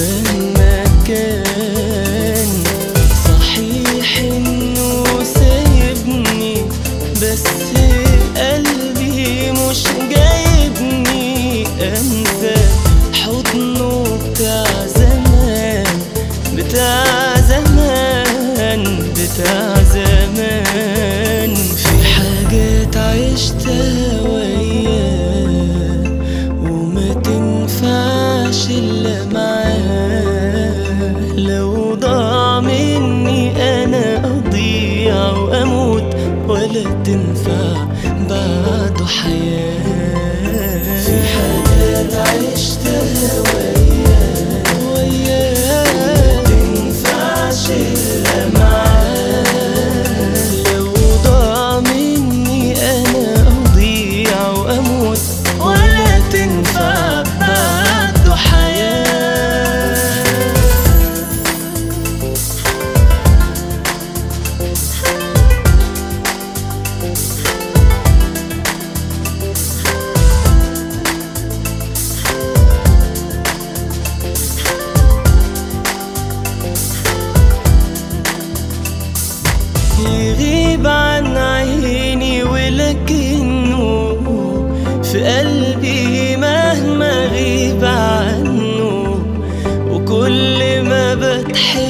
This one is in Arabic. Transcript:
مهما كان. صحيح انه سايبني بس قلبي مش جايبني انسى حضنه بتاع زمان بتاع زمان بتاع زمان. في حاجات عشتها وياه وما تنفعش الا معاه. لو ضاع مني انا اضيع واموت ولا تنفع بعده حياة. في حاجات عشتها وياه وما تنفعش الا معاه. لو ضاع مني انا اضيع واموت ولا تنفع بعده حياة. يغيب عن عيني ولكنه في قلبي مهما غيب عنه. وكل ما بتحب